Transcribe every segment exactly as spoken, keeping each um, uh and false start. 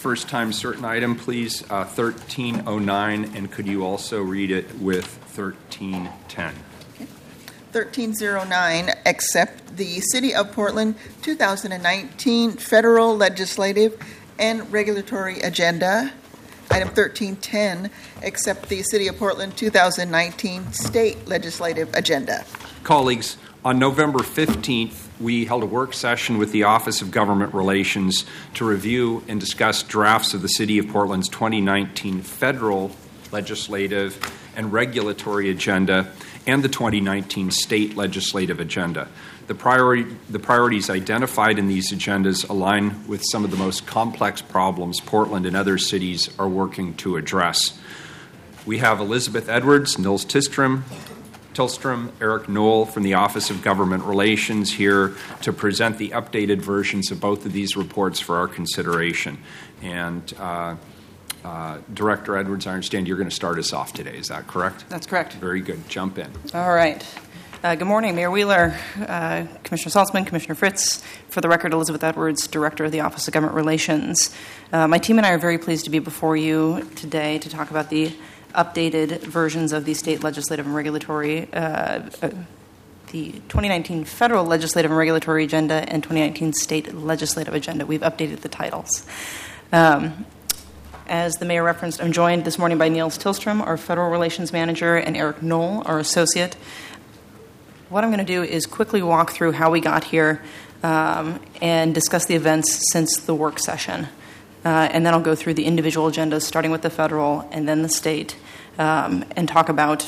first time certain item, please, uh, thirteen oh nine, and could you also read it with thirteen ten? thirteen oh nine, accept the City of Portland two thousand nineteen Federal Legislative and Regulatory Agenda. Item thirteen ten, accept the City of Portland two thousand nineteen State Legislative Agenda. Colleagues, on November fifteenth, we held a work session with the Office of Government Relations to review and discuss drafts of the City of Portland's twenty nineteen Federal Legislative and Regulatory Agenda and the twenty nineteen State Legislative Agenda. The, priority, the priorities identified in these agendas align with some of the most complex problems Portland and other cities are working to address. We have Elizabeth Edwards, Nils Tillstrom, Tillstrom, Eric Knoll from the Office of Government Relations here to present the updated versions of both of these reports for our consideration. And uh, Uh, Director Edwards, I understand you're going to start us off today. Is that correct? That's correct. Very good. Jump in. All right. Uh, good morning, Mayor Wheeler, uh, Commissioner Saltzman, Commissioner Fritz. For the record, Elizabeth Edwards, Director of the Office of Government Relations. Uh, my team and I are very pleased to be before you today to talk about the updated versions of the state legislative and regulatory, uh, uh, the twenty nineteen Federal Legislative and Regulatory Agenda and twenty nineteen State Legislative Agenda. We've updated the titles. Um, As the mayor referenced, I'm joined this morning by Nils Tillstrom, our Federal Relations Manager, and Eric Knoll, our Associate. What I'm going to do is quickly walk through how we got here um, and discuss the events since the work session. Uh, and then I'll go through the individual agendas, starting with the federal and then the state, um, and talk about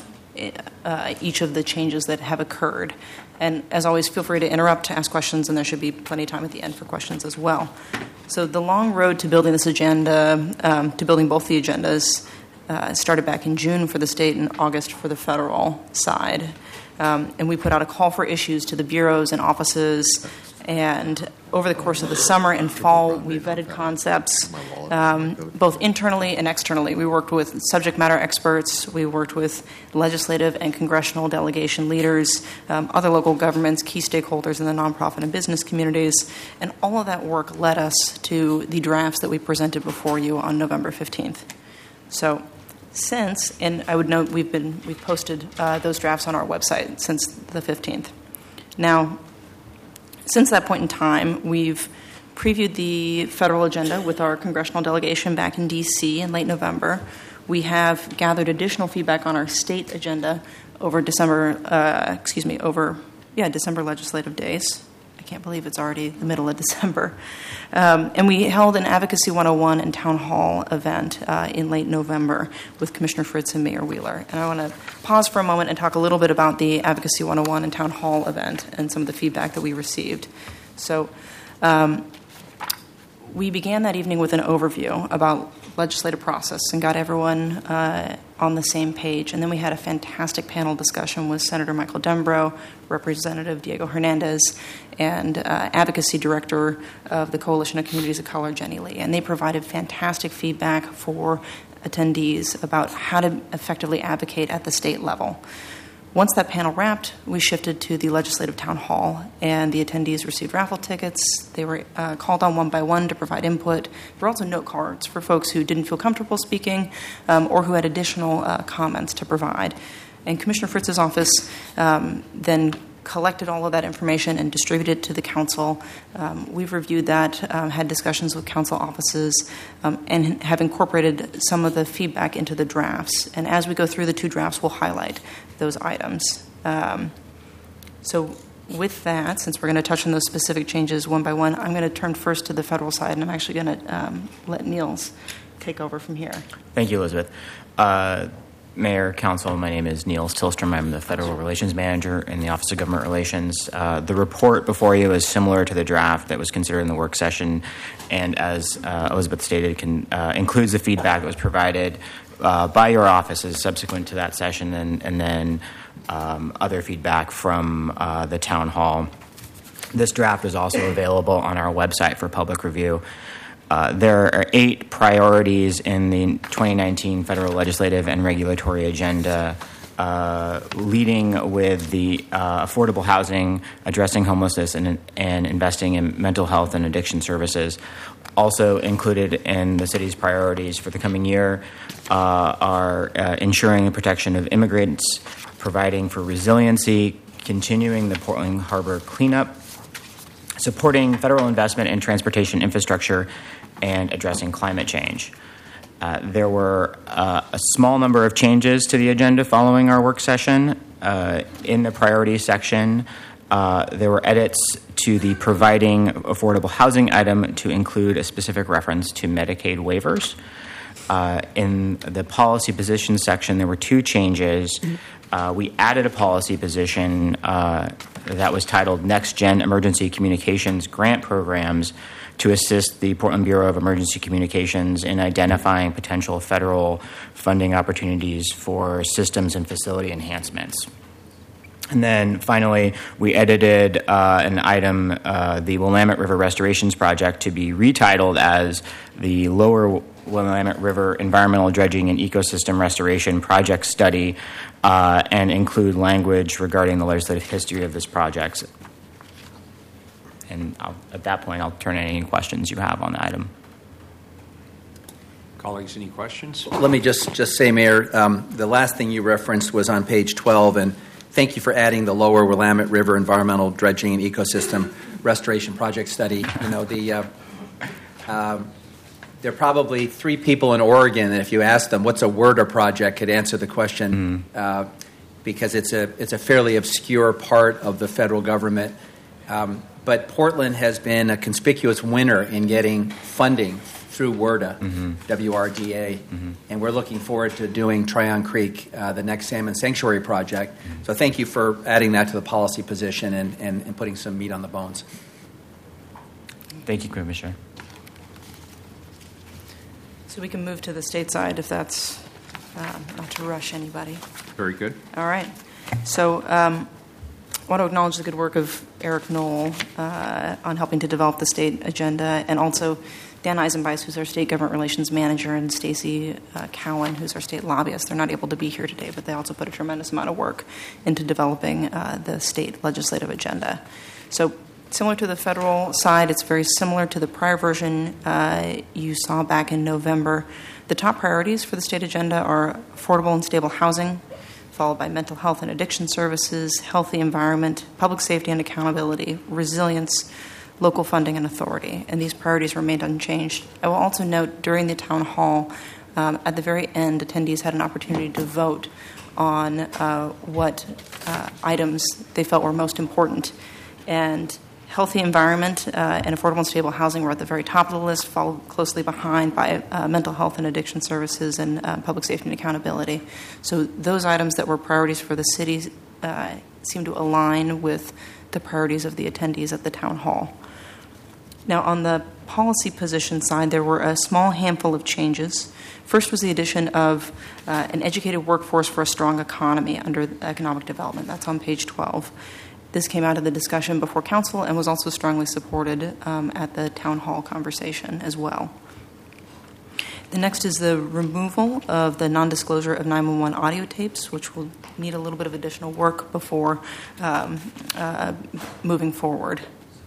uh, each of the changes that have occurred. And as always, feel free to interrupt, to ask questions, and there should be plenty of time at the end for questions as well. So the long road to building this agenda, um, to building both the agendas, uh, started back in June for the state and August for the federal side. Um, and we put out a call for issues to the bureaus and offices. And over the course of the summer and fall, we vetted concepts um, both internally and externally. We worked with subject matter experts. We worked with legislative and congressional delegation leaders, um, other local governments, key stakeholders in the nonprofit and business communities. And all of that work led us to the drafts that we presented before you on November fifteenth. So since, and I would note we've been we've posted uh, those drafts on our website since the fifteenth. Now, since that point in time, we've previewed the federal agenda with our congressional delegation back in D C in late November. We have gathered additional feedback on our state agenda over December, uh, excuse me, over, yeah, December legislative days. I can't believe it's already the middle of December. Um, and we held an Advocacy one oh one and Town Hall event uh, in late November with Commissioner Fritz and Mayor Wheeler. And I want to pause for a moment and talk a little bit about the Advocacy one oh one and Town Hall event and some of the feedback that we received. So um, we began that evening with an overview about legislative process and got everyone uh, on the same page. And then we had a fantastic panel discussion with Senator Michael Dembrow, Representative Diego Hernandez, and uh, Advocacy Director of the Coalition of Communities of Color, Jenny Lee. And they provided fantastic feedback for attendees about how to effectively advocate at the state level. Once that panel wrapped, we shifted to the legislative town hall, and the attendees received raffle tickets. They were uh, called on one by one to provide input. There were also note cards for folks who didn't feel comfortable speaking um, or who had additional uh, comments to provide. And Commissioner Fritz's office um, then collected all of that information and distributed it to the council. Um, we've reviewed that, um, had discussions with council offices, um, and have incorporated some of the feedback into the drafts. And as we go through the two drafts, we'll highlight those items. Um, so with that, since we're going to touch on those specific changes one by one, I'm going to turn first to the federal side, and I'm actually going to um, let Nils take over from here. Thank you, Elizabeth. Uh, Mayor, Council, my name is Nils Tillstrom. I'm the Federal Relations Manager in the Office of Government Relations. Uh, the report before you is similar to the draft that was considered in the work session, and as uh, Elizabeth stated, can, uh, includes the feedback that was provided uh, by your offices subsequent to that session, and, and then um, other feedback from uh, the town hall. This draft is also available on our website for public review. Uh, there are eight priorities in the twenty nineteen Federal Legislative and Regulatory Agenda, uh, leading with the uh, affordable housing, addressing homelessness, and, and investing in mental health and addiction services. Also included in the city's priorities for the coming year uh, are uh, ensuring the protection of immigrants, providing for resiliency, continuing the Portland Harbor cleanup, supporting federal investment in transportation infrastructure, and addressing climate change. Uh, there were uh, a small number of changes to the agenda following our work session. Uh, in the priority section, uh, there were edits to the providing affordable housing item to include a specific reference to Medicaid waivers. Uh, in the policy position section, there were two changes. Uh, we added a policy position uh, that was titled Next Gen Emergency Communications Grant Programs to assist the Portland Bureau of Emergency Communications in identifying potential federal funding opportunities for systems and facility enhancements. And then finally, we edited uh, an item, uh, the Willamette River Restorations Project, to be retitled as the Lower Willamette River Environmental Dredging and Ecosystem Restoration Project Study, uh, and include language regarding the legislative history of this project. And I'll, at that point, I'll turn any questions you have on the item. Colleagues, any questions? Let me just, just say, Mayor, um, the last thing you referenced was on page twelve, and thank you for adding the Lower Willamette River Environmental Dredging and Ecosystem Restoration Project Study. You know, the uh, uh, there are probably three people in Oregon that if you ask them what's a WRDA project could answer the question mm. uh, because it's a it's a fairly obscure part of the federal government. Um, but Portland has been a conspicuous winner in getting funding through WRDA, mm-hmm. W R D A, mm-hmm. and we're looking forward to doing Tryon Creek, uh, the next salmon sanctuary project. Mm-hmm. So thank you for adding that to the policy position and, and, and putting some meat on the bones. Thank you, Commissioner. So we can move to the state side if that's um, not to rush anybody. Very good. All right. So um, I want to acknowledge the good work of Eric Knoll uh, on helping to develop the state agenda, and also Dan Eisenbeis, who's our state government relations manager, and Stacy uh, Cowan, who's our state lobbyist. They're not able to be here today, but they also put a tremendous amount of work into developing uh, the state legislative agenda. So similar to the federal side, it's very similar to the prior version uh, you saw back in November. The top priorities for the state agenda are affordable and stable housing, followed by mental health and addiction services, healthy environment, public safety and accountability, resilience, local funding and authority. And these priorities remained unchanged. I will also note during the town hall, um, at the very end, attendees had an opportunity to vote on uh, what uh, items they felt were most important. And healthy environment uh, and affordable and stable housing were at the very top of the list, followed closely behind by uh, mental health and addiction services and uh, public safety and accountability. So those items that were priorities for the city uh, seem to align with the priorities of the attendees at the town hall. Now, on the policy position side, there were a small handful of changes. First was the addition of uh, an educated workforce for a strong economy under economic development. That's on page twelve. This came out of the discussion before council and was also strongly supported um, at the town hall conversation as well. The next is the removal of the non-disclosure of nine one one audio tapes, which will need a little bit of additional work before um, uh, moving forward.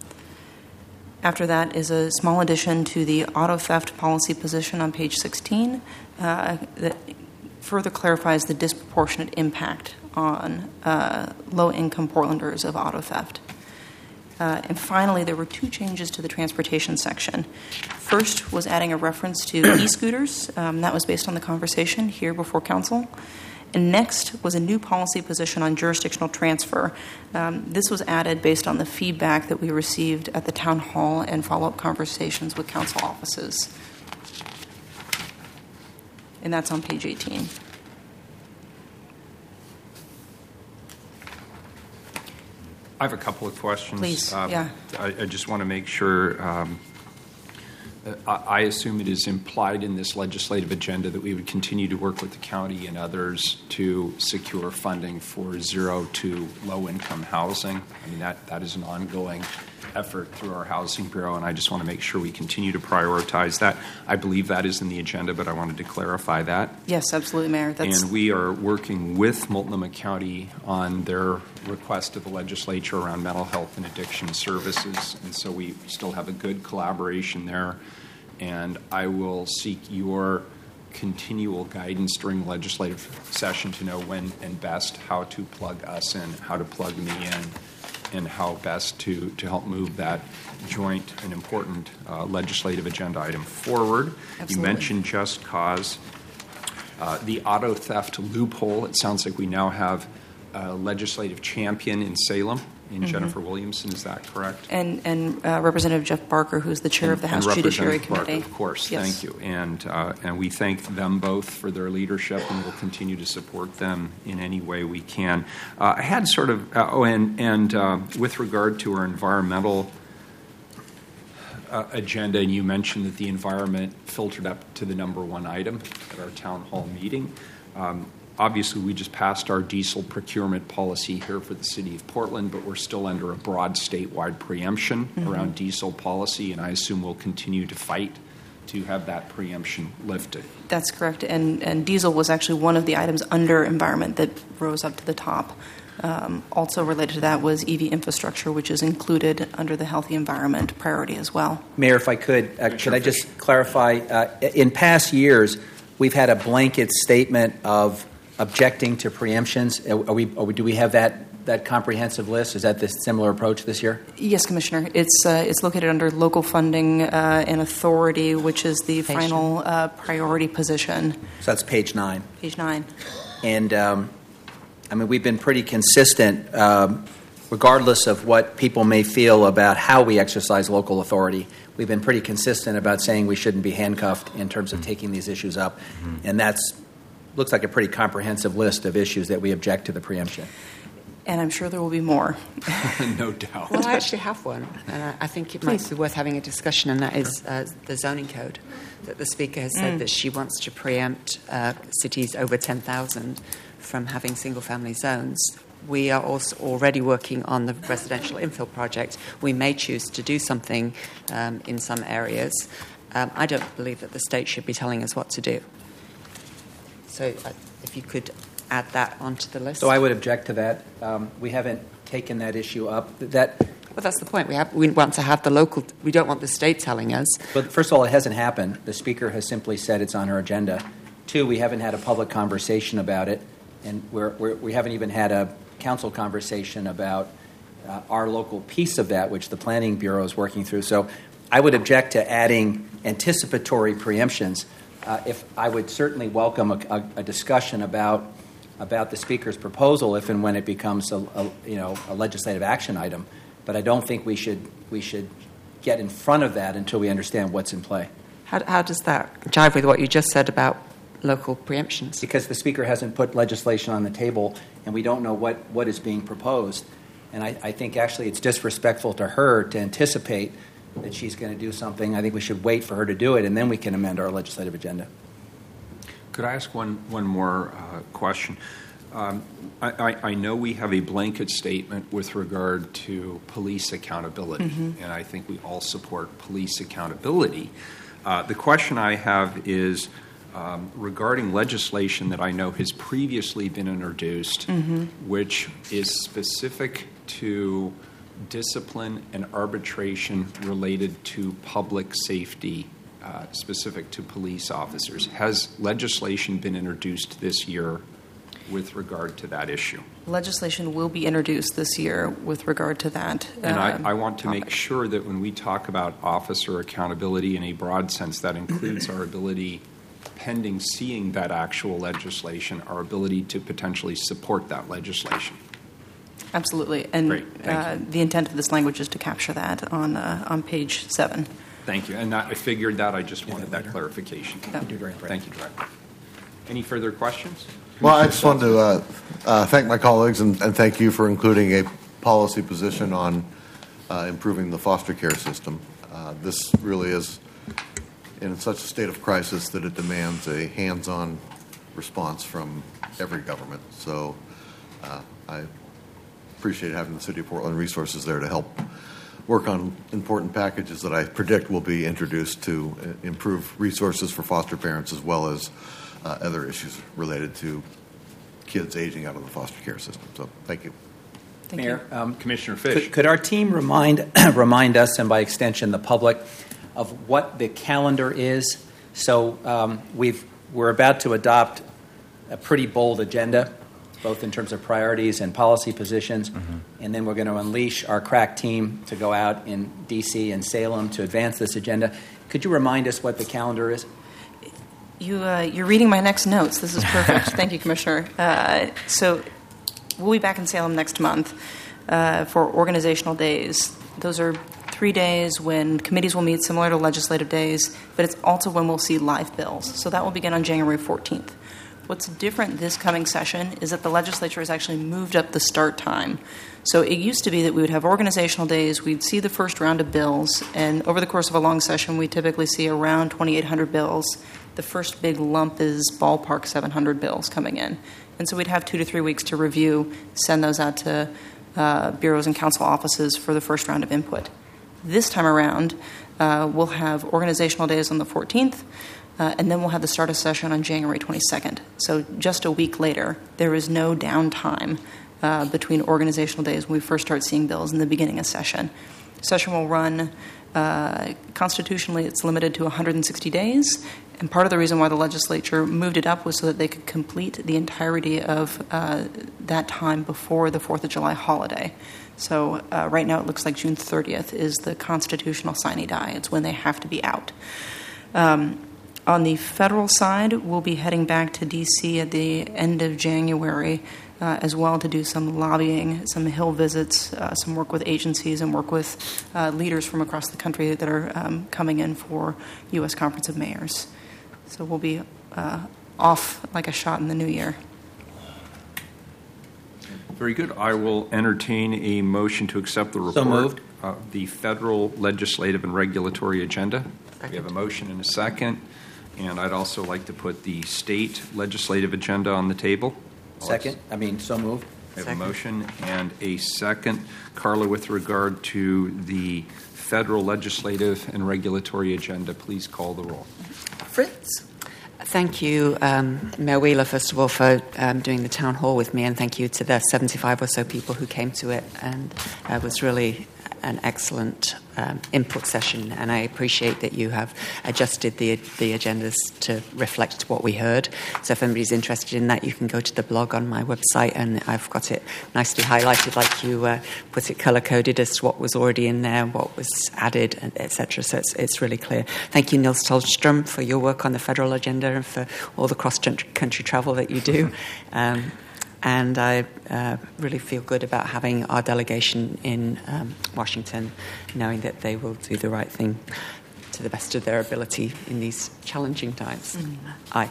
After that is a small addition to the auto theft policy position on page sixteen uh, that further clarifies the disproportionate impact on uh, low-income Portlanders of auto theft. Uh, and finally, there were two changes to the transportation section. First was adding a reference to e-scooters. Um, that was based on the conversation here before council. And next was a new policy position on jurisdictional transfer. Um, this was added based on the feedback that we received at the town hall and follow-up conversations with council offices. And that's on page eighteen. I have a couple of questions. Please, um, yeah. I, I just want to make sure. Um, I, I assume it is implied in this legislative agenda that we would continue to work with the county and others to secure funding for zero to low-income housing. I mean, that, that is an ongoing effort through our Housing Bureau, and I just want to make sure we continue to prioritize that. I believe that is in the agenda, but I wanted to clarify that. Yes, absolutely, Mayor. That's... And we are working with Multnomah County on their request to the legislature around mental health and addiction services, and so we still have a good collaboration there. and I will seek your continual guidance during legislative session to know when and best how to plug us in, how to plug me in, and how best to, to help move that joint and important uh, legislative agenda item forward. Absolutely. You mentioned Just Cause. Uh, the auto theft loophole, it sounds like we now have a legislative champion in Salem, in Mm-hmm. Jennifer Williamson. Is that correct? And, and uh, Representative Jeff Barker, who's the chair And- of the and House Judiciary Representative Barker, Committee. of course, Yes. thank you. And, uh, and we thank them both for their leadership, and we'll continue to support them in any way we can. Uh, I had sort of, uh, oh, and, and uh, with regard to our environmental uh, agenda, and you mentioned that the environment filtered up to the number one item at our town hall meeting. Um, Obviously, we just passed our diesel procurement policy here for the city of Portland, but we're still under a broad statewide preemption mm-hmm. around diesel policy, and I assume we'll continue to fight to have that preemption lifted. That's correct. And, and diesel was actually one of the items under environment that rose up to the top. Um, also related to that was E V infrastructure, which is included under the healthy environment priority as well. Mayor, if I could, uh, could I just clarify? Uh, in past years, we've had a blanket statement of objecting to preemptions. Are we, are we, do we have that, that comprehensive list? Is that the similar approach this year? Yes, Commissioner. It's uh, it's located under local funding uh, and authority, which is the Page final uh, priority position. So that's page nine. Page nine. And, um, I mean, we've been pretty consistent, um, regardless of what people may feel about how we exercise local authority. We've been pretty consistent about saying we shouldn't be handcuffed in terms of taking these issues up. Mm-hmm. And that's looks like a pretty comprehensive list of issues that we object to the preemption. And I'm sure there will be more. No doubt. Well, I actually have one, and I, I think it might be worth having a discussion, and that is uh, the zoning code. That the Speaker has said Mm. that she wants to preempt uh, cities over ten thousand from having single-family zones. We are also already working on the residential infill project. We may choose to do something um, in some areas. Um, I don't believe that the state should be telling us what to do. So uh, if you could add that onto the list. So I would object to that. Um, we haven't taken that issue up. That, well, that's the point. We have. We want to have the local. We don't want the state telling us. but first of all, it hasn't happened. The Speaker has simply said it's on her agenda. Two, we haven't had a public conversation about it, and we're, we're, we haven't even had a council conversation about uh, our local piece of that, which the Planning Bureau is working through. So I would object to adding anticipatory preemptions. Uh, if I would certainly welcome a, a, a discussion about about the Speaker's proposal if and when it becomes a, a you know a legislative action item, but I don't think we should we should get in front of that until we understand what's in play. How, how does that jive with what you just said about local preemptions? Because the Speaker hasn't put legislation on the table, and we don't know what, what is being proposed, and I, I think actually it's disrespectful to her to anticipate that she's going to do something. I think we should wait for her to do it, and then we can amend our legislative agenda. Could I ask one, one more uh, question? Um, I, I, I know we have a blanket statement with regard to police accountability, mm-hmm. and I think we all support police accountability. Uh, the question I have is um, regarding legislation that I know has previously been introduced, mm-hmm. which is specific to discipline and arbitration related to public safety, uh, specific to police officers. Has legislation been introduced this year with regard to that issue? Legislation will be introduced this year with regard to that. And uh, I, I want to topic. make sure that when we talk about officer accountability in a broad sense, that includes our ability, pending seeing that actual legislation, our ability to potentially support that legislation. Absolutely. And Great. Thank uh, you. the intent of this language is to capture that on uh, on page seven. Thank you. And I figured that. I just wanted that clarification. Yeah. Thank you, Director. Any further questions? Well, I just wanted to uh, uh, thank my colleagues and, and thank you for including a policy position on uh, improving the foster care system. Uh, this really is in such a state of crisis that it demands a hands-on response from every government. So uh, I appreciate having the City of Portland resources there to help work on important packages that I predict will be introduced to uh, improve resources for foster parents as well as uh, other issues related to kids aging out of the foster care system. So thank you. Thank Mayor, you. um, Commissioner Fish. Could, could our team remind remind us, and by extension the public, of what the calendar is. So um, we've, we're about to adopt a pretty bold agenda, both in terms of priorities and policy positions. Mm-hmm. And then we're going to unleash our crack team to go out in D C and Salem to advance this agenda. Could you remind us what the calendar is? You, uh, you're reading my next notes. This is perfect. Thank you, Commissioner. Uh, so we'll be back in Salem next month uh, for organizational days. Those are three days when committees will meet similar to legislative days, but it's also when we'll see live bills. So that will begin on January fourteenth. What's different this coming session is that the legislature has actually moved up the start time. So it used to be that we would have organizational days, we'd see the first round of bills, and over the course of a long session, we typically see around twenty-eight hundred bills. The first big lump is ballpark seven hundred bills coming in. And so we'd have two to three weeks to review, send those out to uh, bureaus and council offices for the first round of input. This time around, uh, we'll have organizational days on the fourteenth, Uh, and then we'll have the start of session on January twenty-second. So just a week later, there is no downtime uh, between organizational days when we first start seeing bills in the beginning of session. Session will run, uh, constitutionally, it's limited to one hundred sixty days. And part of the reason why the legislature moved it up was so that they could complete the entirety of uh, that time before the fourth of July holiday. So uh, right now it looks like June thirtieth is the constitutional sine die. It's when they have to be out. Um, On the federal side, we'll be heading back to D C at the end of January uh, as well to do some lobbying, some Hill visits, uh, some work with agencies, and work with uh, leaders from across the country that are um, coming in for U S Conference of Mayors. So we'll be uh, off like a shot in the new year. Very good. I will entertain a motion to accept the report. So moved. Uh, the federal legislative and regulatory agenda. Second. We have a motion and a second. And I'd also like to put the state legislative agenda on the table. Second. I mean, so moved. We have Second. a motion and a second. Carla, with regard to the federal legislative and regulatory agenda, please call the roll. Fritz? Thank you, um, Mayor Wheeler, first of all, for um, doing the town hall with me, and thank you to the seventy-five or so people who came to it. And uh, it was really an excellent um, input session, and I appreciate that you have adjusted the the agendas to reflect what we heard. So if anybody's interested in that, you can go to the blog on my website, and I've got it nicely highlighted, like you uh, put it color-coded as to what was already in there, what was added, et cetera. So it's, it's really clear. Thank you, Nils Tolstrom, for your work on the federal agenda and for all the cross-country travel that you do. Um, And I uh, really feel good about having our delegation in um, Washington, knowing that they will do the right thing to the best of their ability in these challenging times. Mm-hmm. Aye.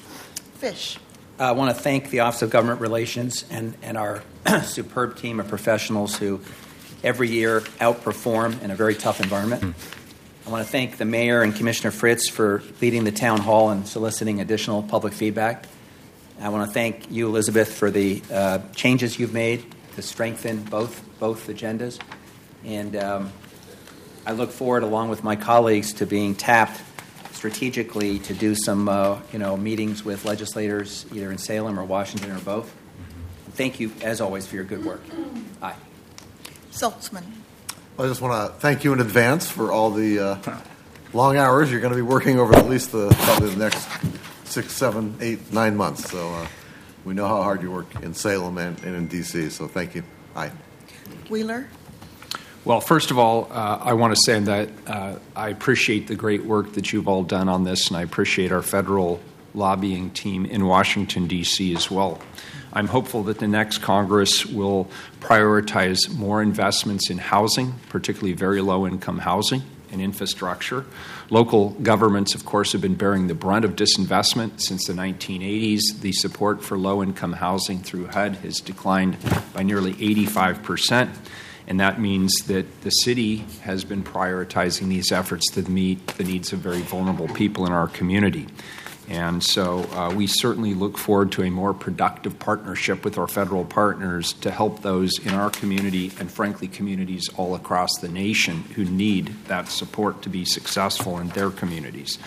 Fish? I want to thank the Office of Government Relations and, and our superb team of professionals who every year outperform in a very tough environment. Mm-hmm. I want to thank the Mayor and Commissioner Fritz for leading the town hall and soliciting additional public feedback. I want to thank you, Elizabeth, for the uh, changes you've made to strengthen both both agendas. And um, I look forward, along with my colleagues, to being tapped strategically to do some uh, you know, meetings with legislators either in Salem or Washington or both. Thank you, as always, for your good work. Aye. Saltzman? I just want to thank you in advance for all the uh, long hours you're going to be working over at least the probably the next six, seven, eight, nine months. So uh, we know how hard you work in Salem and, and in D C. So thank you. Aye. Wheeler? Well, first of all, uh, I want to say that uh, I appreciate the great work that you've all done on this, and I appreciate our federal lobbying team in Washington, D C as well. I'm hopeful that the next Congress will prioritize more investments in housing, particularly very low-income housing and infrastructure. Local governments, of course, have been bearing the brunt of disinvestment since the nineteen eighties. The support for low-income housing through H U D has declined by nearly eighty-five percent, and that means that the city has been prioritizing these efforts to meet the needs of very vulnerable people in our community. And so uh, we certainly look forward to a more productive partnership with our federal partners to help those in our community and, frankly, communities all across the nation who need that support to be successful in their communities.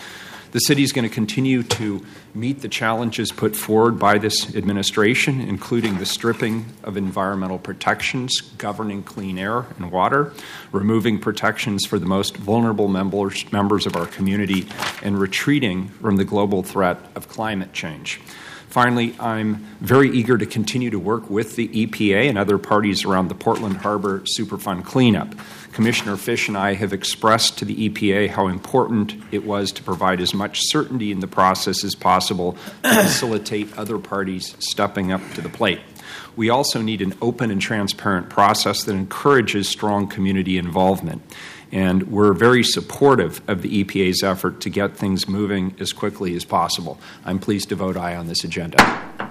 The city is going to continue to meet the challenges put forward by this administration, including the stripping of environmental protections governing clean air and water, removing protections for the most vulnerable members, members of our community, and retreating from the global threat of climate change. Finally, I'm very eager to continue to work with the E P A and other parties around the Portland Harbor Superfund cleanup. Commissioner Fish and I have expressed to the E P A how important it was to provide as much certainty in the process as possible to facilitate other parties stepping up to the plate. We also need an open and transparent process that encourages strong community involvement. And we're very supportive of the E P A's effort to get things moving as quickly as possible. I'm pleased to vote aye on this agenda.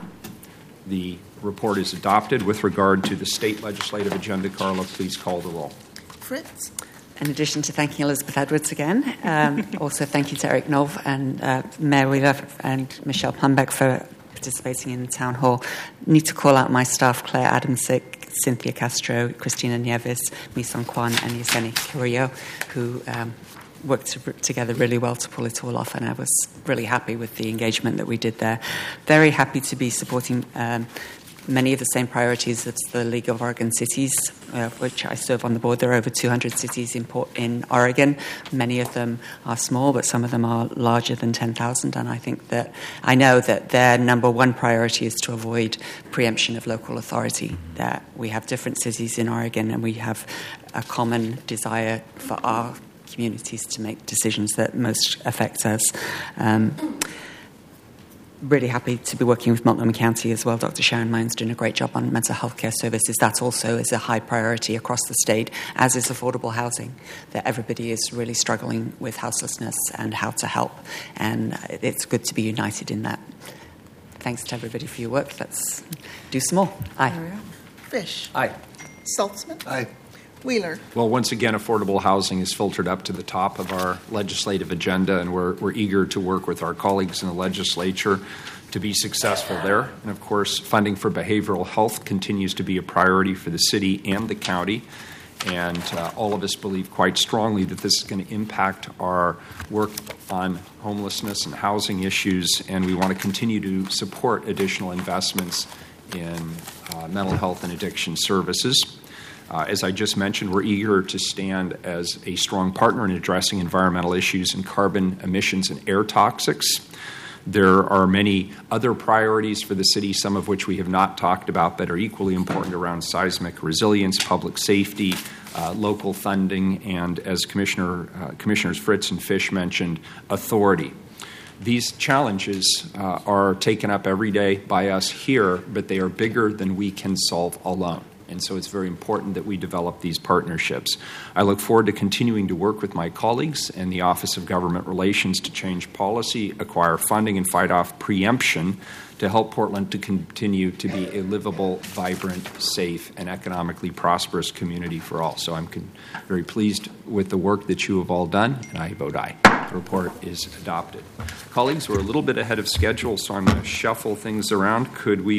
The report is adopted. With regard to the state legislative agenda, Carla, please call the roll. Fritz? In addition to thanking Elizabeth Edwards again, um, also thank you to Eric Nov and uh, Mayor Wheeler and Michelle Plumbeck for participating in the town hall. Need to call out my staff, Claire Adamsick, Cynthia Castro, Christina Nieves, Misan Kwan, and Yeseni Carrillo, who um, worked to, together really well to pull it all off, and I was really happy with the engagement that we did there. Very happy to be supporting um, many of the same priorities as the League of Oregon Cities, uh, which I serve on the board. There are over two hundred cities in, Port- in Oregon. Many of them are small, but some of them are larger than ten thousand. And I think that I know that their number one priority is to avoid preemption of local authority. That we have different cities in Oregon, and we have a common desire for our communities to make decisions that most affect us. Um, Really happy to be working with Multnomah County as well. Doctor Sharon Lyons doing a great job on mental health care services. That also is a high priority across the state, as is affordable housing, that everybody is really struggling with houselessness and how to help. And it's good to be united in that. Thanks to everybody for your work. Let's do some more. Aye. Fish? Aye. Saltzman? Aye. Wheeler? Well, once again, affordable housing is filtered up to the top of our legislative agenda, and we're, we're eager to work with our colleagues in the legislature to be successful there. And, of course, funding for behavioral health continues to be a priority for the city and the county. And uh, all of us believe quite strongly that this is going to impact our work on homelessness and housing issues, and we want to continue to support additional investments in uh, mental health and addiction services. Uh, as I just mentioned, we're eager to stand as a strong partner in addressing environmental issues in carbon emissions and air toxics. There are many other priorities for the city, some of which we have not talked about, but are equally important around seismic resilience, public safety, uh, local funding, and, as Commissioner, uh, Commissioners Fritz and Fish mentioned, authority. These challenges uh, are taken up every day by us here, but they are bigger than we can solve alone. And so it's very important that we develop these partnerships. I look forward to continuing to work with my colleagues and the Office of Government Relations to change policy, acquire funding, and fight off preemption to help Portland to continue to be a livable, vibrant, safe, and economically prosperous community for all. So I'm con- very pleased with the work that you have all done, and I vote aye. The report is adopted. Colleagues, we're a little bit ahead of schedule, so I'm going to shuffle things around. Could we